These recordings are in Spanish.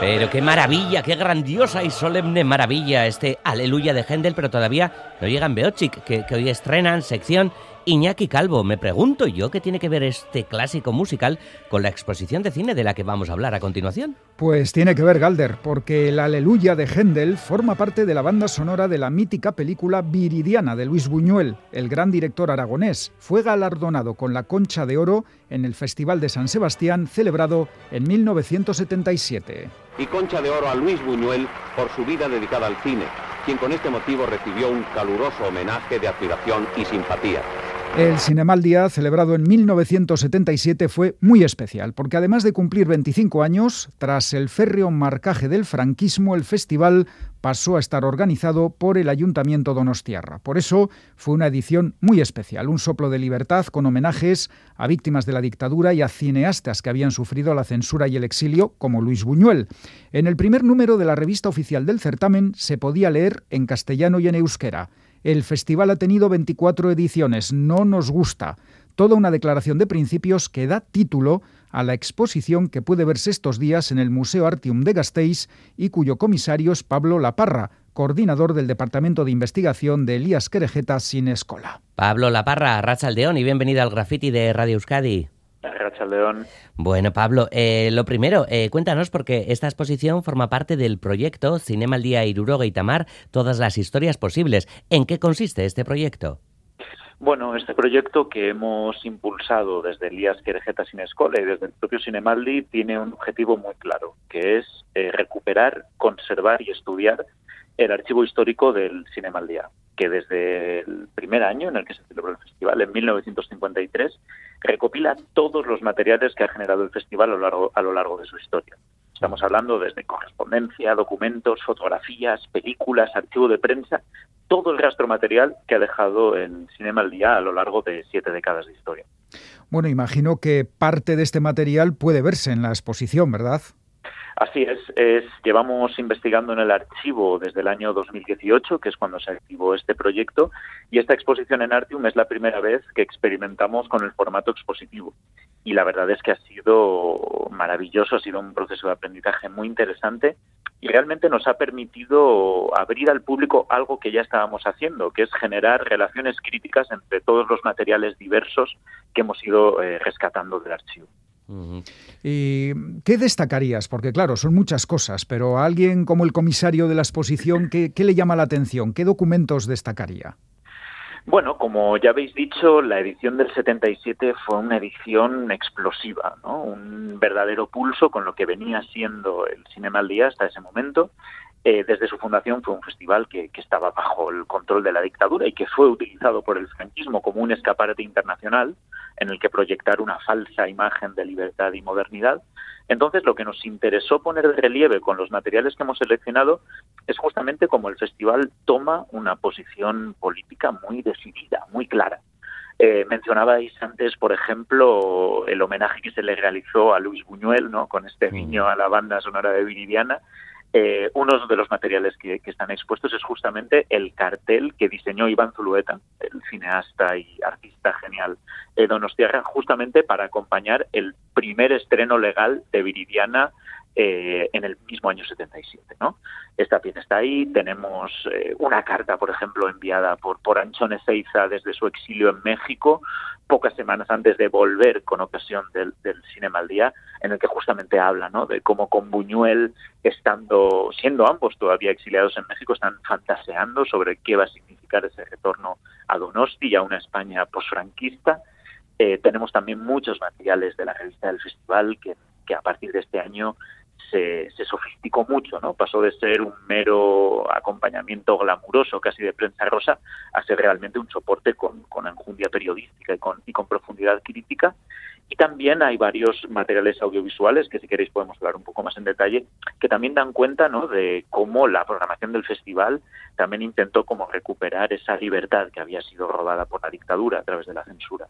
Pero qué maravilla, qué grandiosa y solemne maravilla este Aleluya de Händel, pero todavía no llega en Beochic, que hoy estrenan sección Iñaki Calvo. Me pregunto yo qué tiene que ver este clásico musical con la exposición de cine de la que vamos a hablar a continuación. Pues tiene que ver, Galder, porque el Aleluya de Händel forma parte de la banda sonora de la mítica película Viridiana de Luis Buñuel, el gran director aragonés. Fue galardonado con la Concha de Oro en el Festival de San Sebastián, celebrado en 1977. Y Concha de Oro a Luis Buñuel por su vida dedicada al cine, quien con este motivo recibió un caluroso homenaje de admiración y simpatía. El Cinemaldia, celebrado en 1977, fue muy especial, porque además de cumplir 25 años, tras el férreo marcaje del franquismo, el festival pasó a estar organizado por el Ayuntamiento donostiarra. Por eso fue una edición muy especial, un soplo de libertad con homenajes a víctimas de la dictadura y a cineastas que habían sufrido la censura y el exilio, como Luis Buñuel. En el primer número de la revista oficial del certamen se podía leer en castellano y en euskera: el festival ha tenido 24 ediciones, no nos gusta. Toda una declaración de principios que da título a la exposición que puede verse estos días en el Museo Artium de Gasteiz y cuyo comisario es Pablo Laparra, coordinador del Departamento de Investigación de Elías Querejeta Cinescola. Pablo Laparra, arratsaldeón y bienvenido al Graffiti de Radio Euskadi. Arratsaldeón. Bueno, Pablo, lo primero, cuéntanos, porque esta exposición forma parte del proyecto Zinemaldia Hirurogeita Hamar, todas las historias posibles. ¿En qué consiste este proyecto? Bueno, este proyecto que hemos impulsado desde Elías Querejeta Cinescola y desde el propio Zinemaldi tiene un objetivo muy claro, que es recuperar, conservar y estudiar el archivo histórico del Zinemaldia, que desde el primer año en el que se celebró el festival, en 1953, recopila todos los materiales que ha generado el festival a lo largo de su historia. Estamos hablando desde correspondencia, documentos, fotografías, películas, archivo de prensa, todo el rastro material que ha dejado el Zinemaldia a lo largo de 7 décadas de historia. Bueno, imagino que parte de este material puede verse en la exposición, ¿verdad? Así es. Llevamos investigando en el archivo desde el año 2018, que es cuando se activó este proyecto, y esta exposición en Artium es la primera vez que experimentamos con el formato expositivo. Y la verdad es que ha sido maravilloso, ha sido un proceso de aprendizaje muy interesante y realmente nos ha permitido abrir al público algo que ya estábamos haciendo, que es generar relaciones críticas entre todos los materiales diversos que hemos ido rescatando del archivo. ¿Y qué destacarías? Porque claro, son muchas cosas, pero a alguien como el comisario de la exposición, ¿qué le llama la atención? ¿Qué documentos destacaría? Bueno, como ya habéis dicho, la edición del 77 fue una edición explosiva, ¿no? Un verdadero pulso con lo que venía siendo el Zinemaldia hasta ese momento. Desde su fundación fue un festival que estaba bajo el control de la dictadura y que fue utilizado por el franquismo como un escaparate internacional en el que proyectar una falsa imagen de libertad y modernidad. Entonces, lo que nos interesó poner de relieve con los materiales que hemos seleccionado es justamente cómo el festival toma una posición política muy decidida, muy clara. Mencionabais antes, por ejemplo, el homenaje que se le realizó a Luis Buñuel, ¿no? Con este guiño a la banda sonora de Viridiana. Uno de los materiales que están expuestos es justamente el cartel que diseñó Iván Zulueta, el cineasta y artista genial donostiarra, justamente para acompañar el primer estreno legal de Viridiana en el mismo año 77, ¿no? Esta pieza está ahí. Tenemos una carta, por ejemplo, enviada por Anchón Ezeiza desde su exilio en México, pocas semanas antes de volver con ocasión del Zinemaldia, en el que justamente habla, ¿no?, de cómo con Buñuel, siendo ambos todavía exiliados en México, están fantaseando sobre qué va a significar ese retorno a Donosti y a una España posfranquista. Tenemos también muchos materiales de la revista del festival que a partir de este año se sofisticó mucho, ¿no? Pasó de ser un mero acompañamiento glamuroso, casi de prensa rosa, a ser realmente un soporte con enjundia periodística y con profundidad crítica. Y también hay varios materiales audiovisuales que, si queréis, podemos hablar un poco más en detalle, que también dan cuenta, ¿no?, de cómo la programación del festival también intentó como recuperar esa libertad que había sido robada por la dictadura a través de la censura.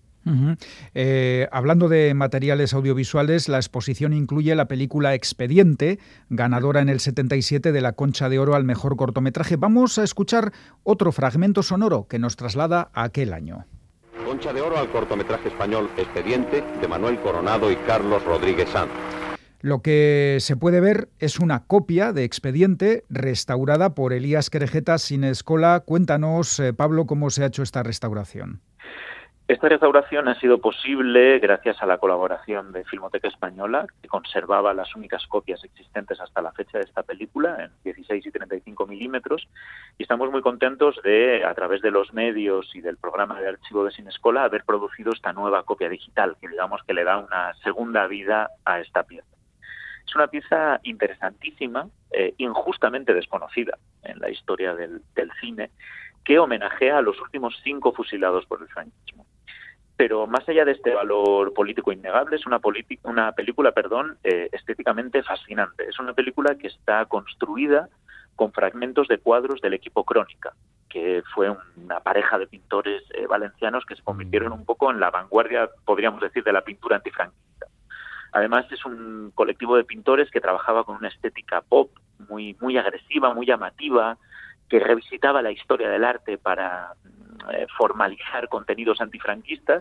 Hablando de materiales audiovisuales, la exposición incluye la película Expediente, ganadora en el 77 de la Concha de Oro al mejor cortometraje. Vamos a escuchar otro fragmento sonoro que nos traslada a aquel año. Concha de Oro al cortometraje español Expediente, de Manuel Coronado y Carlos Rodríguez Sanz. Lo que se puede ver es una copia de Expediente restaurada por Elías Querejeta Sinescola. Cuéntanos, Pablo, cómo se ha hecho esta restauración. Esta restauración ha sido posible gracias a la colaboración de Filmoteca Española, que conservaba las únicas copias existentes hasta la fecha de esta película, en 16 y 35 milímetros, y estamos muy contentos de, a través de los medios y del programa de archivo de Sinescola, haber producido esta nueva copia digital, que digamos que le da una segunda vida a esta pieza. Es una pieza interesantísima, injustamente desconocida en la historia del cine, que homenajea a los últimos 5 fusilados por el franquismo. Pero más allá de este valor político innegable, es una película estéticamente fascinante. Es una película que está construida con fragmentos de cuadros del equipo Crónica, que fue una pareja de pintores valencianos que se convirtieron un poco en la vanguardia, podríamos decir, de la pintura antifranquista. Además, es un colectivo de pintores que trabajaba con una estética pop muy agresiva, muy llamativa, que revisitaba la historia del arte para formalizar contenidos antifranquistas,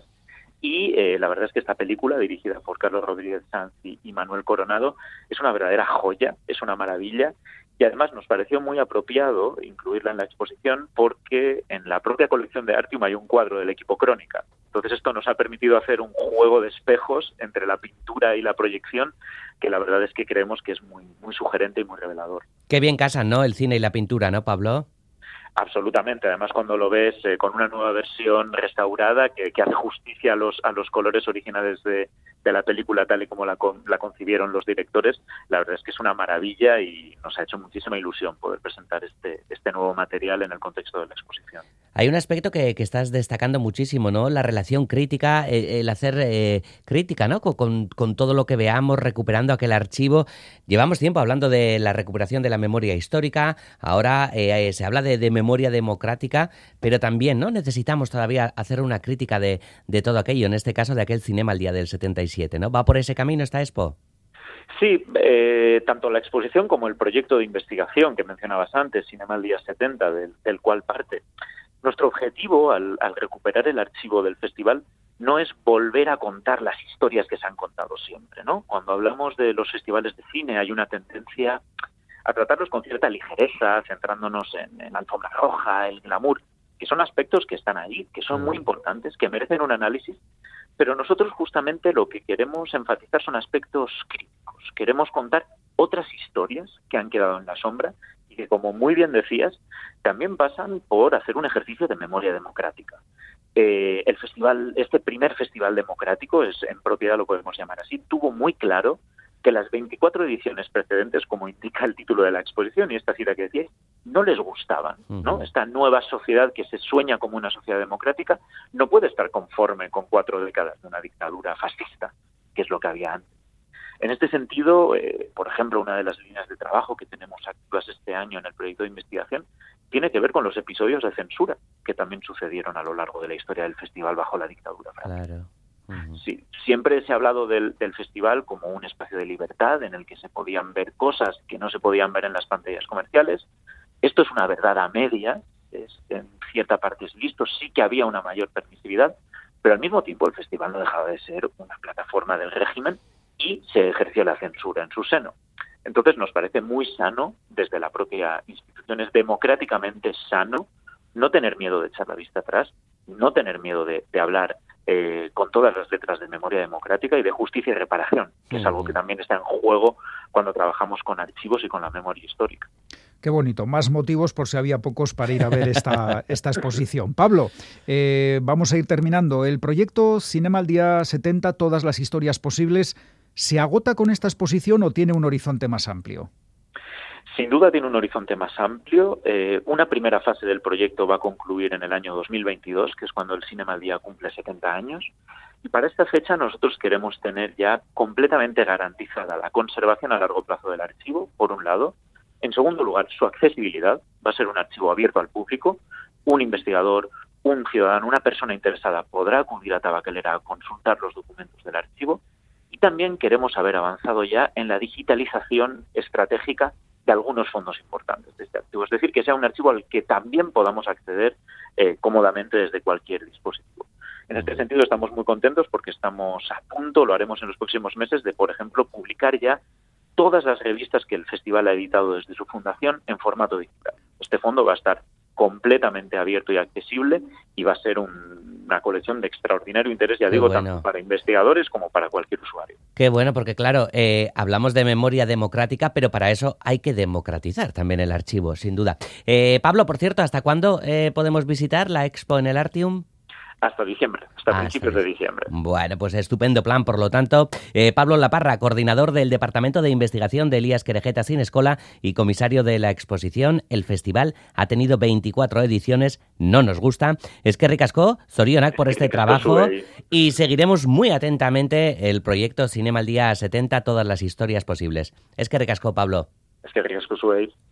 y la verdad es que esta película, dirigida por Carlos Rodríguez Sanz y Manuel Coronado, es una verdadera joya, es una maravilla, y además nos pareció muy apropiado incluirla en la exposición porque en la propia colección de Artium hay un cuadro del equipo Crónica. Entonces esto nos ha permitido hacer un juego de espejos entre la pintura y la proyección, que la verdad es que creemos que es muy sugerente y muy revelador. Qué bien casan, ¿no?, el cine y la pintura, ¿no, Pablo? Absolutamente. Además, cuando lo ves con una nueva versión restaurada que hace justicia a los colores originales de la película tal y como la concibieron los directores, la verdad es que es una maravilla y nos ha hecho muchísima ilusión poder presentar este nuevo material en el contexto de la exposición. Hay un aspecto que estás destacando muchísimo, ¿no? La relación crítica, el hacer crítica, ¿no? Con todo lo que veamos, recuperando aquel archivo. Llevamos tiempo hablando de la recuperación de la memoria histórica, ahora se habla de memoria democrática, pero también, ¿no?, necesitamos todavía hacer una crítica de todo aquello, en este caso de aquel Cinema al Día del 77, ¿no? ¿Va por ese camino esta expo? Sí, tanto la exposición como el proyecto de investigación que mencionabas antes, Cinema al Día 70, del cual parte. Nuestro objetivo al recuperar el archivo del festival no es volver a contar las historias que se han contado siempre, ¿no? Cuando hablamos de los festivales de cine hay una tendencia a tratarlos con cierta ligereza, centrándonos en la alfombra roja, el glamour, que son aspectos que están ahí, que son muy importantes, que merecen un análisis, pero nosotros justamente lo que queremos enfatizar son aspectos críticos. Queremos contar otras historias que han quedado en la sombra y que, como muy bien decías, también pasan por hacer un ejercicio de memoria democrática. El festival, este primer festival democrático, en propiedad lo podemos llamar así, tuvo muy claro que las 24 ediciones precedentes, como indica el título de la exposición y esta cita que decía, no les gustaban, ¿no? Esta nueva sociedad que se sueña como una sociedad democrática no puede estar conforme con 4 décadas de una dictadura fascista, que es lo que había antes. En este sentido, por ejemplo, una de las líneas de trabajo que tenemos activas este año en el proyecto de investigación tiene que ver con los episodios de censura que también sucedieron a lo largo de la historia del festival bajo la dictadura francesa. Claro. Sí, siempre se ha hablado del festival como un espacio de libertad en el que se podían ver cosas que no se podían ver en las pantallas comerciales. Esto es una verdad a medias, en cierta parte es listo, sí que había una mayor permisividad, pero al mismo tiempo el festival no dejaba de ser una plataforma del régimen y se ejerció la censura en su seno. Entonces nos parece muy sano, desde la propia institución, es democráticamente sano no tener miedo de echar la vista atrás, no tener miedo de hablar con todas las letras de memoria democrática y de justicia y reparación, que es algo que también está en juego cuando trabajamos con archivos y con la memoria histórica. Qué bonito, más motivos por si había pocos para ir a ver esta exposición. Pablo, vamos a ir terminando. El proyecto Cinema al Día 70, todas las historias posibles, ¿se agota con esta exposición o tiene un horizonte más amplio? Sin duda tiene un horizonte más amplio. Una primera fase del proyecto va a concluir en el año 2022, que es cuando el Cinema al Día cumple 70 años. Y para esta fecha nosotros queremos tener ya completamente garantizada la conservación a largo plazo del archivo, por un lado. En segundo lugar, su accesibilidad. Va a ser un archivo abierto al público. Un investigador, un ciudadano, una persona interesada podrá acudir a Tabacalera a consultar los documentos del archivo. Y también queremos haber avanzado ya en la digitalización estratégica de algunos fondos importantes de este archivo. Es decir, que sea un archivo al que también podamos acceder cómodamente desde cualquier dispositivo. En este sentido estamos muy contentos porque estamos a punto, lo haremos en los próximos meses, de, por ejemplo, publicar ya todas las revistas que el festival ha editado desde su fundación en formato digital. Este fondo va a estar completamente abierto y accesible y va a ser una colección de extraordinario interés, ya digo, tanto para investigadores como para cualquier usuario. Qué bueno, porque claro, hablamos de memoria democrática, pero para eso hay que democratizar también el archivo, sin duda. Pablo, por cierto, ¿hasta cuándo podemos visitar la expo en el Artium? Hasta diciembre, hasta principios de diciembre. Bueno, pues estupendo plan, por lo tanto. Pablo Laparra, coordinador del Departamento de Investigación de Elías Querejeta Sinescola y comisario de la exposición. El festival ha tenido 24 ediciones, no nos gusta. Eskerrik asko, zorionak por este trabajo y seguiremos muy atentamente el proyecto Cinema al Día 70, todas las historias posibles. Eskerrik asko, Pablo. Eskerrik asko zuei.